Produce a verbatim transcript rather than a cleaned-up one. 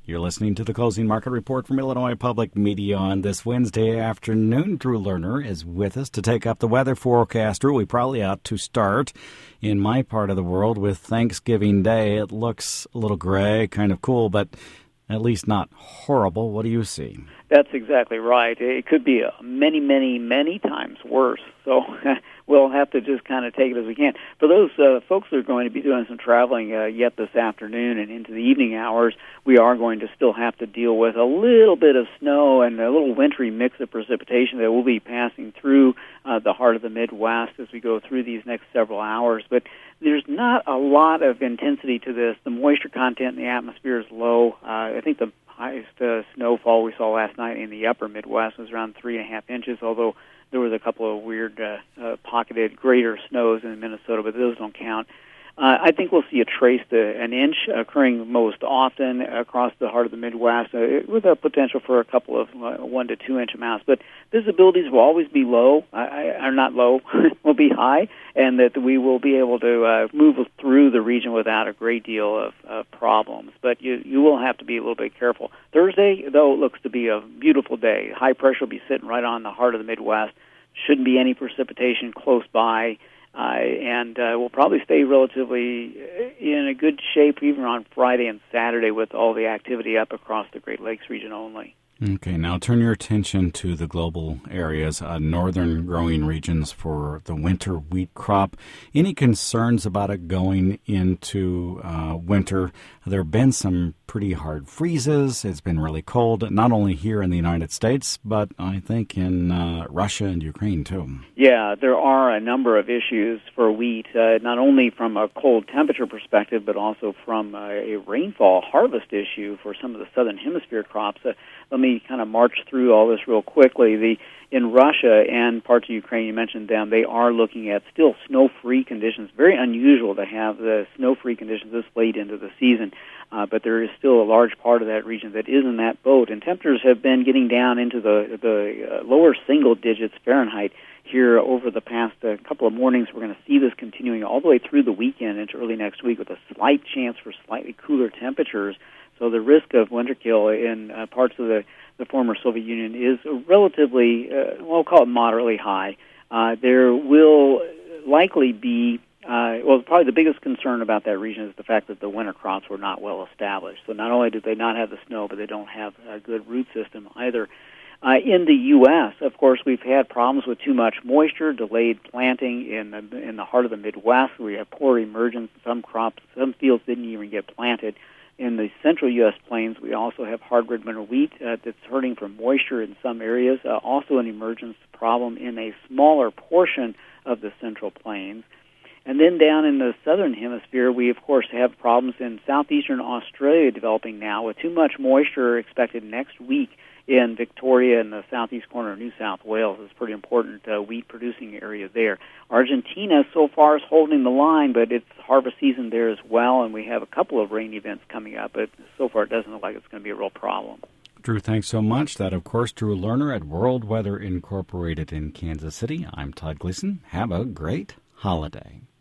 You're listening to the Closing Market Report from Illinois Public Media on this Wednesday afternoon. Drew Lerner is with us to take up the weather forecast. Drew, we probably ought to start in my part of the world with Thanksgiving Day. It looks a little gray, kind of cool, but at least not horrible. What do you see? That's exactly right. It could be many, many, many times worse. So we'll have to just kind of take it as we can. For those uh, folks that are going to be doing some traveling uh, yet this afternoon and into the evening hours, we are going to still have to deal with a little bit of snow and a little wintry mix of precipitation that will be passing through uh, the heart of the Midwest as we go through these next several hours. But there's not a lot of intensity to this. The moisture content in the atmosphere is low. Uh, I think the highest uh, snowfall we saw last night in the upper Midwest was around three and a half inches, although there was a couple of weird uh, uh, pocketed greater snows in Minnesota, but those don't count. Uh, I think we'll see a trace to an inch occurring most often across the heart of the Midwest, uh, with a potential for a couple of uh, one to two inch amounts. But visibilities will always be low, are not low, will be high, and that we will be able to uh, move through the region without a great deal of uh, problems. But you you will have to be a little bit careful. Thursday, though, looks to be a beautiful day. High pressure will be sitting right on the heart of the Midwest. Shouldn't be any precipitation close by. Uh, and uh, we'll probably stay relatively in a good shape even on Friday and Saturday with all the activity up across the Great Lakes region only. Okay, now turn your attention to the global areas, uh, northern growing regions for the winter wheat crop. Any concerns about it going into uh, winter? There have been some pretty hard freezes. It's been really cold, not only here in the United States, but I think in uh, Russia and Ukraine, too. Yeah, there are a number of issues for wheat, uh, not only from a cold temperature perspective, but also from uh, a rainfall harvest issue for some of the southern hemisphere crops. Uh, let me kind of march through all this real quickly. The In Russia and parts of Ukraine, you mentioned them, they are looking at still snow-free conditions. Very unusual to have the snow-free conditions this late into the season, uh, but there is still a large part of that region that is in that boat. And temperatures have been getting down into the, the uh, lower single digits Fahrenheit here over the past uh, couple of mornings. We're going to see this continuing all the way through the weekend into early next week with a slight chance for slightly cooler temperatures. So the risk of winter kill in uh, parts of the, the former Soviet Union is relatively, uh, well, we'll call it moderately high. Uh, there will likely be, uh, well, probably the biggest concern about that region is the fact that the winter crops were not well established. So not only do they not have the snow, but they don't have a good root system either. Uh, in the U S, of course, we've had problems with too much moisture, delayed planting in the, in the heart of the Midwest. We have poor emergence. Some crops, some fields didn't even get planted. In the central U S plains, we also have hardwood winter wheat uh, that's hurting from moisture in some areas, uh, also an emergence problem in a smaller portion of the central plains. And then down in the southern hemisphere, we, of course, have problems in southeastern Australia developing now with too much moisture expected next week in Victoria and the southeast corner of New South Wales. It's a pretty important uh, wheat-producing area there. Argentina so far is holding the line, but it's harvest season there as well, and we have a couple of rain events coming up, but so far it doesn't look like it's going to be a real problem. Drew, thanks so much. That, of course, Drew Lerner at World Weather Incorporated in Kansas City. I'm Todd Gleason. Have a great holiday.